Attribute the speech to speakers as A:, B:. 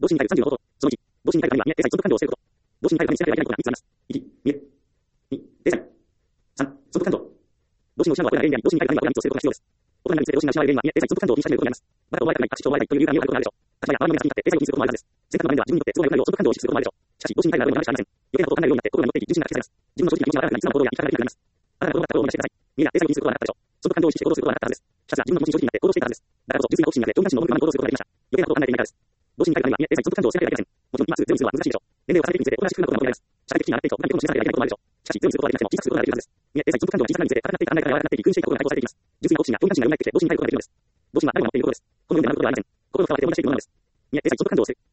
A: 動詞に対する30のこと。その1、動詞に対するには、定裁、属感動をしていること。動詞に対するに調べがいけないことが3つあります。1、見え。2、定裁。3、属感動。動詞の失うはこれら例に、動詞に対するにはこれら3つをすることが必要です。大人について動詞が失われる例には、定裁、属感動を禁止されることになります。また、覚えたくない、過失を覚えたくないという理由が身を張ることがあるでしょう。例えば、周りの皆さんに至って定裁を禁止することもあるはずです。選択の場面では自分にとって都合が良くないを属感動を禁止することもあるでしょう。しかし、動詞に対するあるものがありません。余計なことを考えるようになって心が持っていき、重心がかけされます。自分の正直に自信があらなくなり、素直な行動や言い方ができなくなります。あなたが子供だった頃を思い出してください。みんな定裁を禁止することはなかったでしょう。属感動を意識して行動することはなかったはずです。ひたすら自分の気持ちに正直になって行動していたはずです。だからこそ、純粋な好奇心になって上半身の思いのままに行動することができました。余計なことを考えていないからです。動詞に対するには、定裁、属感動をしなければいけません。もちろん、今すぐゼロにするのは難しいでしょう。年齢を重ねていくにつれて、同じ風なことが求められます。社会的地位が上がっていくと、他にことも示さなければいけないこともあるでしょう。しかし、ゼロにすることができなくても、小さくすることができるはずです。定裁、属感動が小さくなるにつれて、硬くなっていく考え方が柔らかくなっていき、空にしていくことが対抗されていきます。純粋な好奇心や興味関心が蘇ってきて、動詞に対することができるのです。動詞は誰もが持っていることです。このように学ぶことはありません。心を使われて思い出していくものなのです。定裁、属感動をする。